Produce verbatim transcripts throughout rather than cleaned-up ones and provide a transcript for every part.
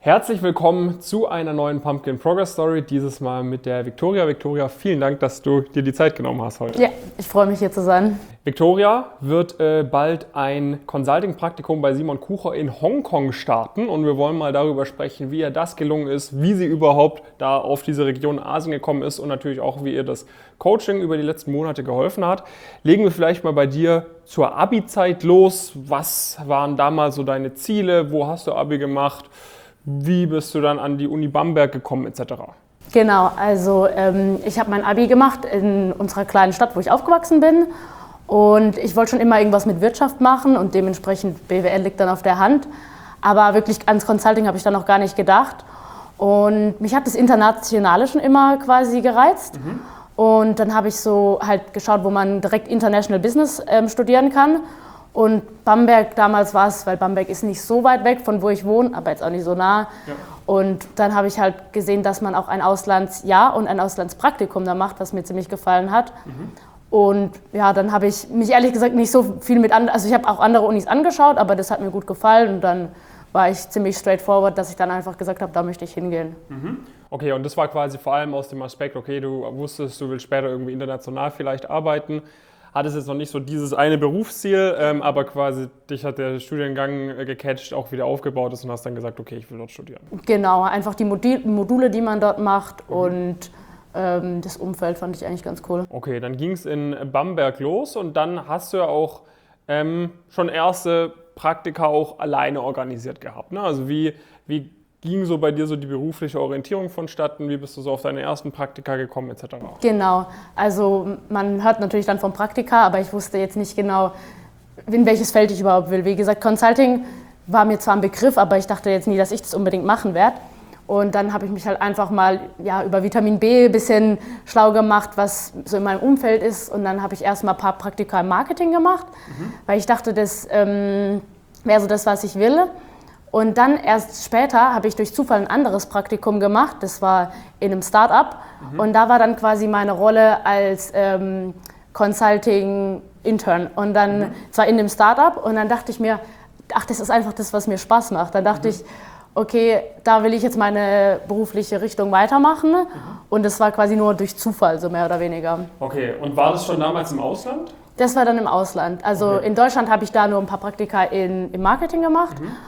Herzlich willkommen zu einer neuen Pumpkin Progress Story, dieses Mal mit der Viktoria. Viktoria, vielen Dank, dass du dir die Zeit genommen hast heute. Ja, ich freue mich hier zu sein. Viktoria wird äh, bald ein Consulting-Praktikum bei Simon Kucher in Hongkong starten und wir wollen mal darüber sprechen, wie ihr das gelungen ist, wie sie überhaupt da auf diese Region Asien gekommen ist und natürlich auch, wie ihr das Coaching über die letzten Monate geholfen hat. Legen wir vielleicht mal bei dir zur Abi-Zeit los. Was waren damals so deine Ziele? Wo hast du Abi gemacht? Wie bist du dann an die Uni Bamberg gekommen et cetera? Genau, also ähm, ich habe mein Abi gemacht in unserer kleinen Stadt, wo ich aufgewachsen bin. Und ich wollte schon immer irgendwas mit Wirtschaft machen und dementsprechend B W L liegt dann auf der Hand. Aber wirklich ans Consulting habe ich dann noch gar nicht gedacht. Und mich hat das Internationale schon immer quasi gereizt. Mhm. Und dann habe ich so halt geschaut, wo man direkt International Business ähm, studieren kann. Und Bamberg damals war es, weil Bamberg ist nicht so weit weg von wo ich wohne, aber jetzt auch nicht so nah. Ja. Und dann habe ich halt gesehen, dass man auch ein Auslandsjahr und ein Auslandspraktikum da macht, was mir ziemlich gefallen hat. Mhm. Und ja, dann habe ich mich ehrlich gesagt nicht so viel mit anderen, also ich habe auch andere Unis angeschaut, aber das hat mir gut gefallen und dann war ich ziemlich straightforward, dass ich dann einfach gesagt habe, da möchte ich hingehen. Mhm. Okay, und das war quasi vor allem aus dem Aspekt, okay, du wusstest, du willst später irgendwie international vielleicht arbeiten, hattest jetzt noch nicht so dieses eine Berufsziel, ähm, aber quasi dich hat der Studiengang äh, gecatcht, auch wieder aufgebaut ist und hast dann gesagt, okay, ich will dort studieren. Genau, einfach die Module, die man dort macht mhm. und ähm, das Umfeld fand ich eigentlich ganz cool. Okay, dann ging es in Bamberg los und dann hast du ja auch ähm, schon erste Praktika auch alleine organisiert gehabt, ne? Also wie, wie ging so bei dir so die berufliche Orientierung vonstatten? Wie bist du so auf deine ersten Praktika gekommen et cetera? Genau, also man hört natürlich dann vom Praktika, aber ich wusste jetzt nicht genau, in welches Feld ich überhaupt will. Wie gesagt, Consulting war mir zwar ein Begriff, aber ich dachte jetzt nie, dass ich das unbedingt machen werde. Und dann habe ich mich halt einfach mal ja, über Vitamin B ein bisschen schlau gemacht, was so in meinem Umfeld ist. Und dann habe ich erstmal ein paar Praktika im Marketing gemacht, mhm. weil ich dachte, das ähm, wäre so das, was ich will. Und dann erst später habe ich durch Zufall ein anderes Praktikum gemacht, das war in einem Start-up. Mhm. Und da war dann quasi meine Rolle als ähm, Consulting-Intern. Und dann mhm. zwar in dem Start-up und dann dachte ich mir, ach, das ist einfach das, was mir Spaß macht. Dann dachte mhm. ich, okay, da will ich jetzt meine berufliche Richtung weitermachen. Mhm. Und das war quasi nur durch Zufall, so mehr oder weniger. Okay, und war das schon damals im Ausland? Das war dann im Ausland. Also okay. In Deutschland habe ich da nur ein paar Praktika in, im Marketing gemacht. Mhm.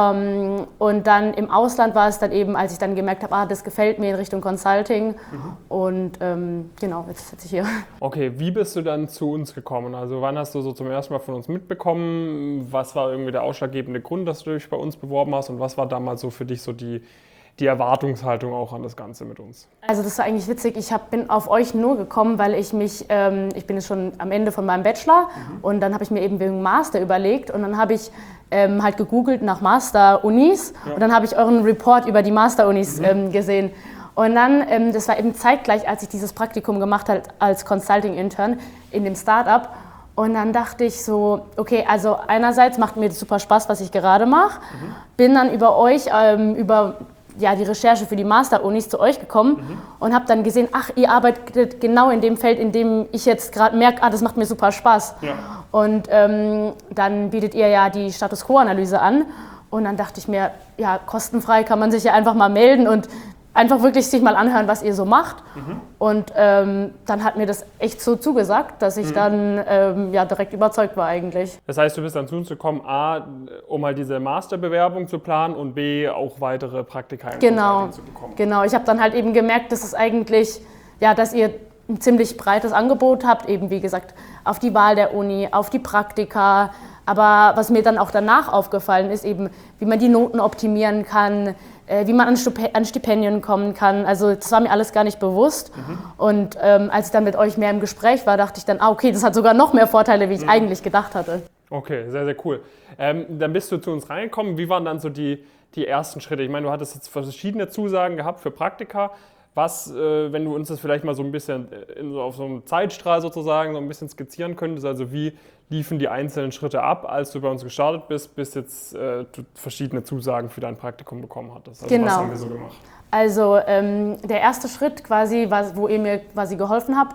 Um, und dann im Ausland war es dann eben, als ich dann gemerkt habe, ah, das gefällt mir in Richtung Consulting. Mhm. Und ähm, genau, jetzt sitze ich hier. Okay, wie bist du dann zu uns gekommen? Also wann hast du so zum ersten Mal von uns mitbekommen? Was war irgendwie der ausschlaggebende Grund, dass du dich bei uns beworben hast? Und was war damals so für dich so die, die Erwartungshaltung auch an das Ganze mit uns? Also das war eigentlich witzig. Ich hab, bin auf euch nur gekommen, weil ich mich, ähm, ich bin jetzt schon am Ende von meinem Bachelor mhm. und dann habe ich mir eben wegen Master überlegt und dann habe ich ähm, halt gegoogelt nach Master-Unis ja. und dann habe ich euren Report über die Master-Unis mhm. ähm, gesehen. Und dann, ähm, das war eben zeitgleich, als ich dieses Praktikum gemacht habe als Consulting-Intern in dem Startup. Und dann dachte ich so, okay, also einerseits macht mir das super Spaß, was ich gerade mache. Mhm. Bin dann über euch, ähm, über ja, die Recherche für die Master-Unis zu euch gekommen mhm. und habe dann gesehen, ach, ihr arbeitet genau in dem Feld, in dem ich jetzt gerade merke, ah, das macht mir super Spaß. Ja. Und ähm, dann bietet ihr ja die Status-Quo-Analyse an und dann dachte ich mir, ja, kostenfrei kann man sich ja einfach mal melden und einfach wirklich sich mal anhören, was ihr so macht. Mhm. Und ähm, dann hat mir das echt so zugesagt, dass ich mhm. dann ähm, ja, direkt überzeugt war eigentlich. Das heißt, du bist dann zu uns gekommen, A, um halt diese Masterbewerbung zu planen und B, auch weitere Praktika im genau, zu bekommen. Genau, ich habe dann halt eben gemerkt, dass es eigentlich, ja, dass ihr ein ziemlich breites Angebot habt, eben wie gesagt, auf die Wahl der Uni, auf die Praktika. Aber was mir dann auch danach aufgefallen ist, eben wie man die Noten optimieren kann, wie man an Stipendien kommen kann. Also das war mir alles gar nicht bewusst. Mhm. Und ähm, als ich dann mit euch mehr im Gespräch war, dachte ich dann, ah, okay, das hat sogar noch mehr Vorteile, wie ich mhm. eigentlich gedacht hatte. Okay, sehr, sehr cool. Ähm, dann bist du zu uns reingekommen. Wie waren dann so die, die ersten Schritte? Ich meine, du hattest jetzt verschiedene Zusagen gehabt für Praktika. Was, äh, wenn du uns das vielleicht mal so ein bisschen in, so auf so einem Zeitstrahl sozusagen so ein bisschen skizzieren könntest, also wie liefen die einzelnen Schritte ab, als du bei uns gestartet bist, bis jetzt äh, du verschiedene Zusagen für dein Praktikum bekommen hattest? Also genau. Was haben wir so gemacht? Also ähm, der erste Schritt quasi, was, wo ihr mir quasi geholfen habt,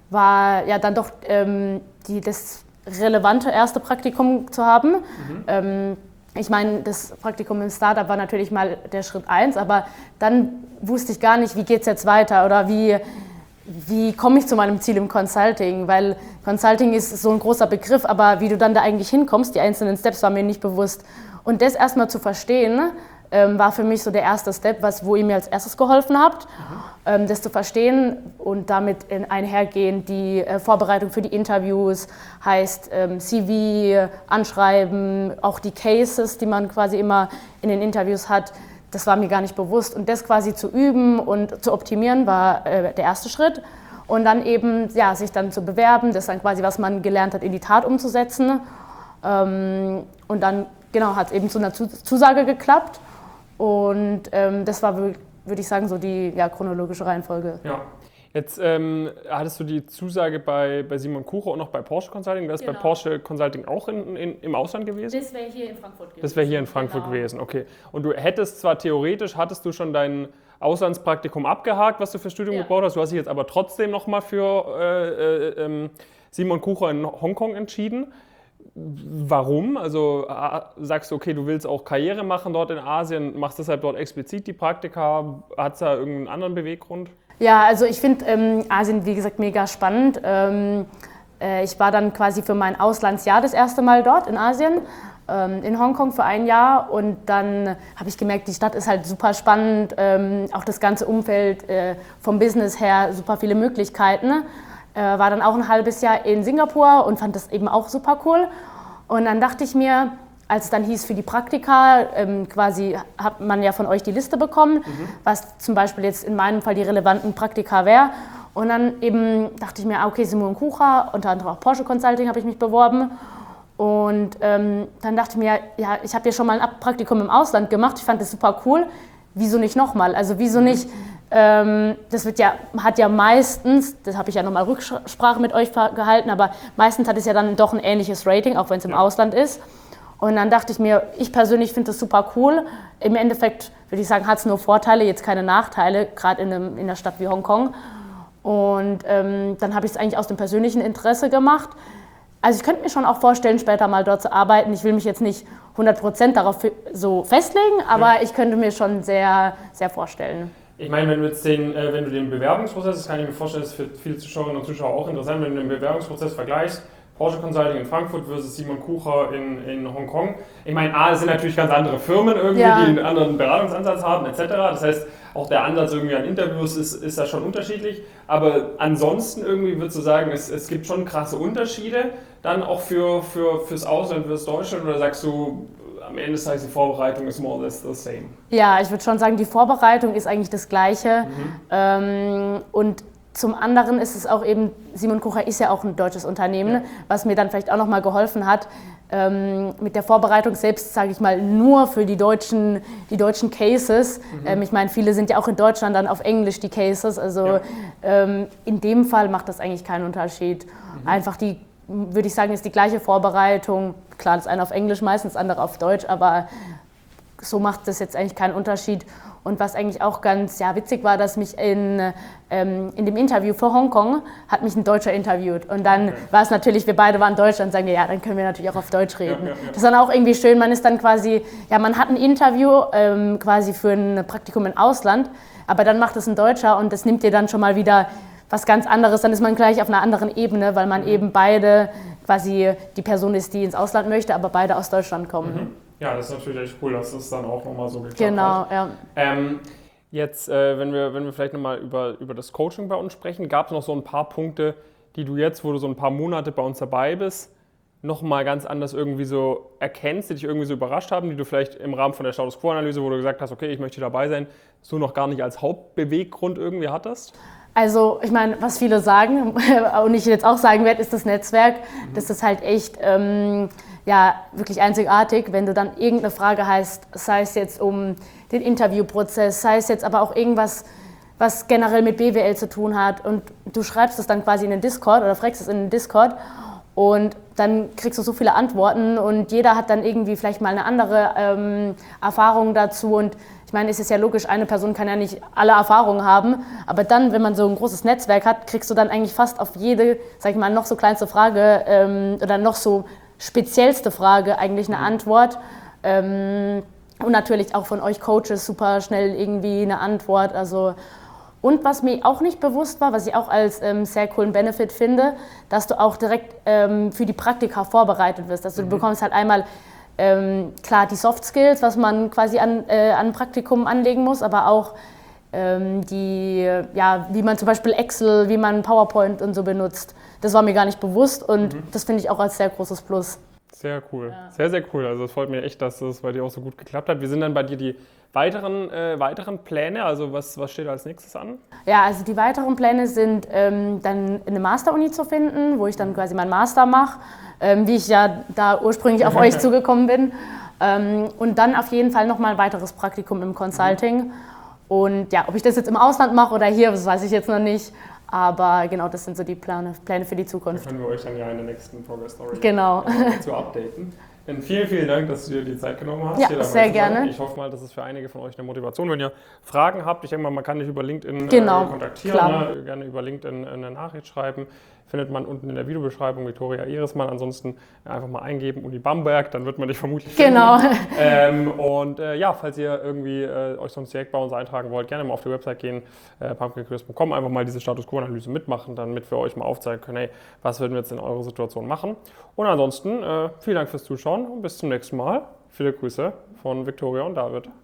war ja dann doch ähm, die, das relevante erste Praktikum zu haben. Mhm. Ähm, ich meine, das Praktikum im Startup war natürlich mal der Schritt eins, aber dann wusste ich gar nicht, wie geht es jetzt weiter oder wie, wie komme ich zu meinem Ziel im Consulting, weil Consulting ist so ein großer Begriff, aber wie du dann da eigentlich hinkommst, die einzelnen Steps waren mir nicht bewusst. Und das erstmal zu verstehen, ähm, war für mich so der erste Step, was, wo ihr mir als erstes geholfen habt, mhm. ähm, das zu verstehen und damit in einhergehen die äh, Vorbereitung für die Interviews, heißt ähm, C V, Anschreiben, auch die Cases, die man quasi immer in den Interviews hat, das war mir gar nicht bewusst. Und das quasi zu üben und zu optimieren, war äh, der erste Schritt. Und dann eben, ja, sich dann zu bewerben, das dann quasi, was man gelernt hat, in die Tat umzusetzen. Ähm, und dann, genau, hat es eben zu einer Zusage geklappt. Und ähm, das war, würde ich sagen, so die ja, chronologische Reihenfolge. Ja. Jetzt ähm, hattest du die Zusage bei, bei Simon Kucher und noch bei Porsche Consulting. Das ist genau. bei Porsche Consulting auch in, in, im Ausland gewesen? Das wäre hier in Frankfurt gewesen. Das wäre hier in Frankfurt genau. gewesen, okay. Und du hättest zwar theoretisch, hattest du schon dein Auslandspraktikum abgehakt, was du fürs Studium ja. gebraucht hast. Du hast dich jetzt aber trotzdem nochmal für äh, äh, äh, Simon Kucher in Hongkong entschieden. Warum? Also sagst du, okay, du willst auch Karriere machen dort in Asien, machst deshalb dort explizit die Praktika. Hat es da irgendeinen anderen Beweggrund? Ja, also ich finde ähm, Asien, wie gesagt, mega spannend. Ähm, äh, ich war dann quasi für mein Auslandsjahr das erste Mal dort in Asien, ähm, in Hongkong für ein Jahr. Und dann habe ich gemerkt, die Stadt ist halt super spannend, ähm, auch das ganze Umfeld äh, vom Business her, super viele Möglichkeiten. Äh, war dann auch ein halbes Jahr in Singapur und fand das eben auch super cool. Und dann dachte ich mir, als es dann hieß für die Praktika, ähm, quasi hat man ja von euch die Liste bekommen, mhm. was zum Beispiel jetzt in meinem Fall die relevanten Praktika wäre. Und dann eben dachte ich mir, okay, Simon Kucher, unter anderem auch Porsche Consulting habe ich mich beworben. Und ähm, dann dachte ich mir, ja, ich habe ja schon mal ein Praktikum im Ausland gemacht, ich fand das super cool, wieso nicht nochmal? Also wieso nicht, ähm, das wird ja, hat ja meistens, das habe ich ja nochmal Rücksprache mit euch gehalten, aber meistens hat es ja dann doch ein ähnliches Rating, auch wenn es im ja. Ausland ist. Und dann dachte ich mir, ich persönlich finde das super cool. Im Endeffekt würde ich sagen, hat es nur Vorteile, jetzt keine Nachteile, gerade in, in einer Stadt wie Hongkong. Und ähm, dann habe ich es eigentlich aus dem persönlichen Interesse gemacht. Also ich könnte mir schon auch vorstellen, später mal dort zu arbeiten. Ich will mich jetzt nicht hundert Prozent darauf so festlegen, aber ja. ich könnte mir schon sehr, sehr vorstellen. Ich meine, wenn du jetzt den, äh, wenn du den Bewerbungsprozess, das kann ich mir vorstellen, das ist für viele Zuschauerinnen und Zuschauer auch interessant, wenn du den Bewerbungsprozess vergleichst, Porsche Consulting in Frankfurt versus Simon Kucher in, in Hongkong. Ich meine, A, es sind natürlich ganz andere Firmen irgendwie, ja. die einen anderen Beratungsansatz haben et cetera. Das heißt, auch der Ansatz irgendwie an Interviews ist, ist da schon unterschiedlich. Aber ansonsten irgendwie würdest du sagen, es, es gibt schon krasse Unterschiede dann auch für, für, fürs Ausland, fürs Deutschland, oder sagst du, am Ende des Tages die Vorbereitung ist more or less the same? Ja, ich würde schon sagen, die Vorbereitung ist eigentlich das Gleiche. Mhm. Ähm, und zum anderen ist es auch eben, Simon Kucher ist ja auch ein deutsches Unternehmen, ja. was mir dann vielleicht auch nochmal geholfen hat, ähm, mit der Vorbereitung selbst, sage ich mal, nur für die deutschen, die deutschen Cases. Mhm. Ähm, ich meine, viele sind ja auch in Deutschland dann auf Englisch, die Cases. Also ja. ähm, in dem Fall macht das eigentlich keinen Unterschied. Mhm. Einfach die, würde ich sagen, ist die gleiche Vorbereitung. Klar, das eine auf Englisch meistens, das andere auf Deutsch, aber so macht das jetzt eigentlich keinen Unterschied. Und was eigentlich auch ganz ja, witzig war, dass mich in, ähm, in dem Interview für Hongkong hat mich ein Deutscher interviewt. Und dann okay. war es natürlich, wir beide waren Deutsch, dann sagen wir, ja, dann können wir natürlich auch auf Deutsch reden. Ja, ja, ja. Das ist dann auch irgendwie schön, man ist dann quasi, ja, man hat ein Interview ähm, quasi für ein Praktikum im Ausland, aber dann macht es ein Deutscher und das nimmt dir dann schon mal wieder was ganz anderes. Dann ist man gleich auf einer anderen Ebene, weil man mhm. eben beide quasi die Person ist, die ins Ausland möchte, aber beide aus Deutschland kommen. Mhm. Ja, das ist natürlich echt cool, dass das dann auch nochmal so geklappt genau, hat. Genau, ja. Ähm, jetzt, äh, wenn wir, wenn wir vielleicht nochmal über, über das Coaching bei uns sprechen, gab es noch so ein paar Punkte, die du jetzt, wo du so ein paar Monate bei uns dabei bist, nochmal ganz anders irgendwie so erkennst, die dich irgendwie so überrascht haben, die du vielleicht im Rahmen von der Status Quo-Analyse, wo du gesagt hast, okay, ich möchte dabei sein, so noch gar nicht als Hauptbeweggrund irgendwie hattest? Also ich meine, was viele sagen und ich jetzt auch sagen werde, ist das Netzwerk. Mhm. Das ist halt echt ähm, ja, wirklich einzigartig, wenn du dann irgendeine Frage hast, sei es jetzt um den Interviewprozess, sei es jetzt aber auch irgendwas, was generell mit B W L zu tun hat und du schreibst es dann quasi in den Discord oder fragst es in den Discord und dann kriegst du so viele Antworten und jeder hat dann irgendwie vielleicht mal eine andere ähm, Erfahrung dazu und ich meine, es ist ja logisch, eine Person kann ja nicht alle Erfahrungen haben, aber dann, wenn man so ein großes Netzwerk hat, kriegst du dann eigentlich fast auf jede, sag ich mal, noch so kleinste Frage ähm, oder noch so speziellste Frage eigentlich eine Antwort. Ähm, und natürlich auch von euch Coaches super schnell irgendwie eine Antwort. Also, und was mir auch nicht bewusst war, was ich auch als ähm, sehr coolen Benefit finde, dass du auch direkt ähm, für die Praktika vorbereitet wirst. Also du mhm. bekommst halt einmal ähm, klar die Soft Skills, was man quasi an, äh, an Praktikum anlegen muss, aber auch ähm, die, ja, wie man zum Beispiel Excel, wie man PowerPoint und so benutzt. Das war mir gar nicht bewusst und mhm. das finde ich auch als sehr großes Plus. Sehr cool, ja. sehr, sehr cool. Also es freut mich echt, dass es bei dir auch so gut geklappt hat. Wie sind dann bei dir die weiteren, äh, weiteren Pläne? Also was, was steht als nächstes an? Ja, also die weiteren Pläne sind ähm, dann eine Master-Uni zu finden, wo ich dann quasi meinen Master mache, ähm, wie ich ja da ursprünglich auf euch zugekommen bin. Ähm, und dann auf jeden Fall nochmal ein weiteres Praktikum im Consulting. Mhm. Und ja, ob ich das jetzt im Ausland mache oder hier, das weiß ich jetzt noch nicht. Aber genau, das sind so die Pläne, Pläne für die Zukunft. Da können wir euch dann ja in der nächsten Progress Story genau. zu updaten. Dann vielen, vielen Dank, dass du dir die Zeit genommen hast. Ja, hier dabei sehr zu gerne. sein. Ich hoffe mal, das ist für einige von euch eine Motivation. Wenn ihr Fragen habt, ich denke mal, man kann dich über LinkedIn genau, äh, kontaktieren, ne? Gerne über LinkedIn eine Nachricht schreiben. Findet man unten in der Videobeschreibung Viktoria Ehresmann. Ansonsten einfach mal eingeben Uni Bamberg, dann wird man dich vermutlich finden. Genau. Ähm, und äh, ja, falls ihr irgendwie äh, euch sonst direkt bei uns eintragen wollt, gerne mal auf die Website gehen, äh, pumpkin careers punkt com, einfach mal diese Status Quo-Analyse mitmachen, damit wir euch mal aufzeigen können, hey, was würden wir jetzt in eurer Situation machen. Und ansonsten äh, vielen Dank fürs Zuschauen und bis zum nächsten Mal. Viele Grüße von Viktoria und David.